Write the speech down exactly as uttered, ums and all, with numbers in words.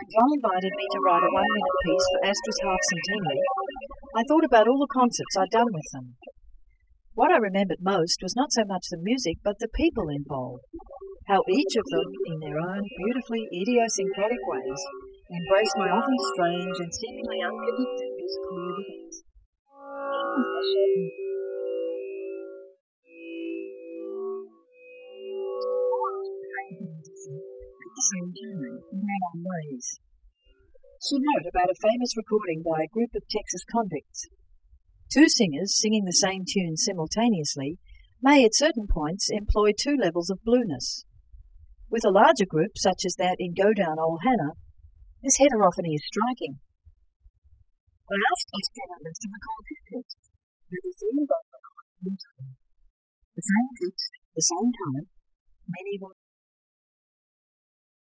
John invited me to write a one-minute piece for Astra's half-centenary, I thought about all the concerts I'd done with them. What I remembered most was not so much the music, but the people involved, how each of them, in their own beautifully idiosyncratic ways, embraced my often strange and seemingly unconnected musical events. At the same time, in their own ways. She wrote about a famous recording by a group of Texas convicts. Two singers singing the same tune simultaneously may at certain points employ two levels of blueness. With a larger group, such as that in Go Down Old Hannah, this heterophony is striking. I asked Astra members to record this text, but the same both recorded in time. The same text, the same time, many voices.